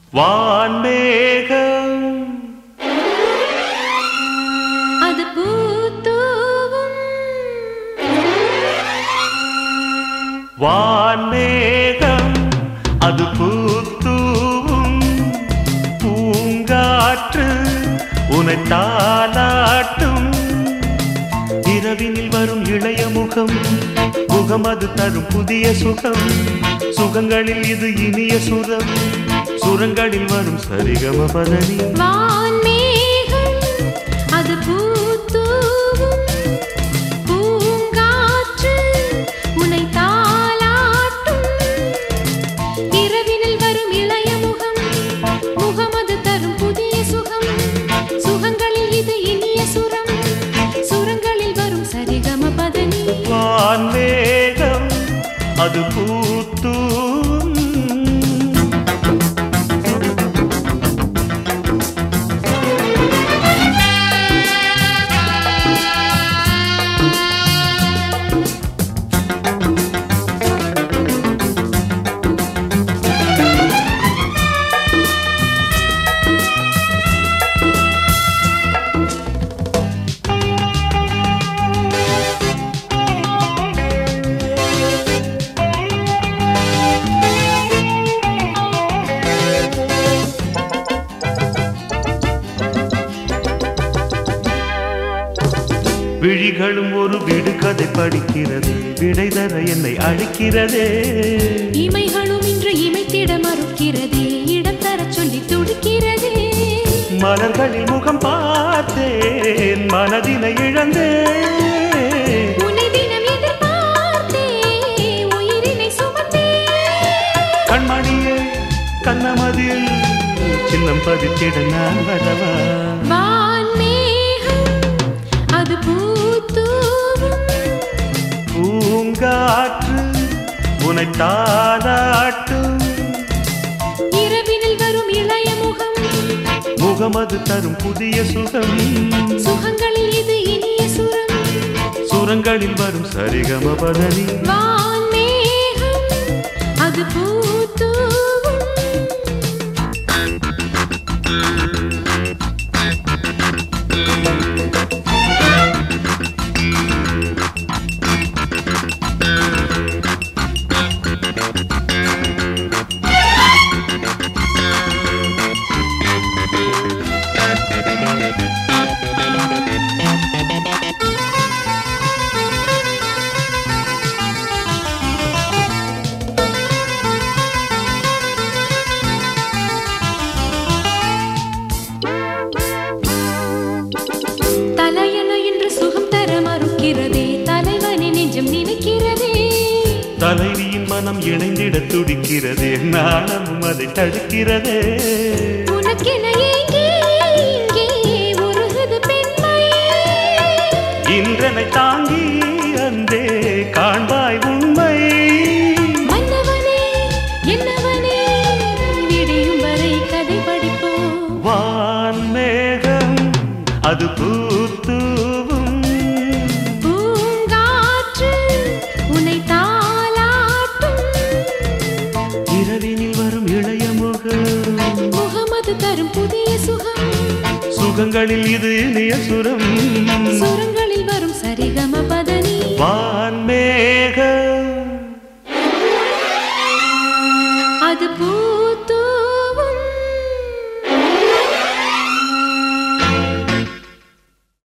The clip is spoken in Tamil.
வான்மேகம் அது பூத்தூவும் வான்மேகம் அது பூத்தூவும் பூங்காற்று உனை தாலாட்டும் இரவினில் வரும் இளைய முகம் முகம் அது தரும் புதிய சுகம் சுகங்களில் இது இனிய சுரம் சுரங்களில் வரும் சரிகம பதனி வான்மேகம் அது பூத்தூவும் பூங்காற்று உனை தாலாட்டும் இரவினில் வரும் இளைய முகம் முகம் அது தரும் புதிய சுகம் சுகங்களில் இது இனிய சுரம் சுரங்களில் வரும் சரிகம பதனி வான்மேகம் அது பூத்தூவும் விழிகளும் ஒரு விடுகதை படிக்கிறது விடை தர என்னை அழைக்கிறதே இமைகளும் இன்று இமைத்திட மறுக்கிறதே இடம் தர சொல்லி துடிக்கிறதே மலர்களில் முகம் பார்த்தேன் மனதினை இழந்தேன் உன்னை தினம் எதிர்பார்த்தே உயிரினை சுமந்தேன் கண்மணியே கண்ணமதில் சின்னம் பதித்திட நான் வரவா வான்மேகம் அது பூத்தூவும் பூங்காற்று உனை தாலாட்டும் இரவினில் வரும் இளைய முகம் முகமது தரும் புதிய சுகம் சுகங்களில் இது இனிய சுரம் சுரங்களில் வரும் சரிகம பதனி வான்மேகம் அது பூத்தூவும் தலையண என்று சுகம் தர மறுக்கிறதே தலைவனை நெஞ்சம் நினைக்கிறதே தலைவியின் மனம் இணைந்திட துடிக்கிறதே நாணமும் அதை தடுக்கிறதே உனக்கென ஏங்கே இங்கே உருகுது பெண்மை இன்றனை தாங்கி அந்தே காண்பாய் உண்மை மன்னவனே என்னவனே விடியும் வரை கதை படிப்போம் வான்மேகம் அது பூத்தூவும் பூங்காற்று உன்னை தாலாட்டும் இரவினில் வரும் இளைய முகம் முகமது தரும் புதிய சுகம் சுகங்களில் இது இனிய சுரம் சுரங்களில் வரும் சரிகம பதனி வான்மேகம் அது